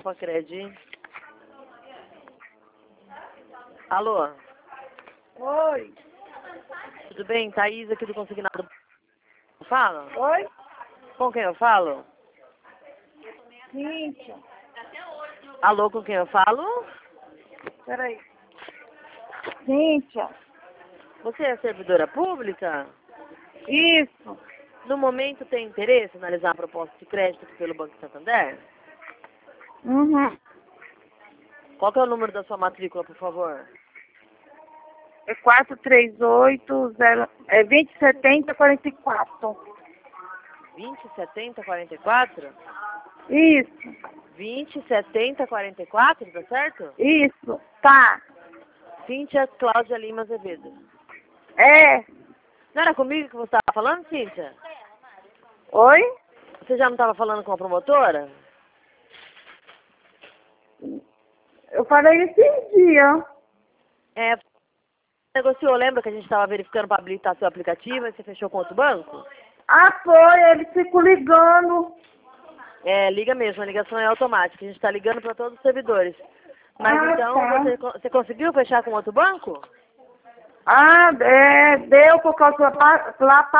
Pacred. Alô? Oi. Tudo bem? Thaís aqui do Consignado. Fala? Oi? Com quem eu falo? Cíntia. Alô, com quem eu falo? Peraí. Cíntia. Você é servidora pública? Isso. No momento tem interesse em analisar a proposta de crédito pelo Banco Santander? Uhum. Qual que é o número da sua matrícula, por favor? É 438 2070 44. 207044? Isso. 207044, tá certo? Isso. Tá. Cíntia Cláudia Lima Azevedo. É. Não era comigo que você estava falando, Cíntia? Oi? Você já não estava falando com a promotora? Eu falei esse dia. É, negociou, lembra que a gente estava verificando para habilitar seu aplicativo e você fechou com outro banco? Ah, foi. Eles ficam ligando. É, liga mesmo, a ligação é automática, a gente está ligando para todos os servidores. Mas então, Tá. você conseguiu fechar com outro banco? Ah, deu por causa lá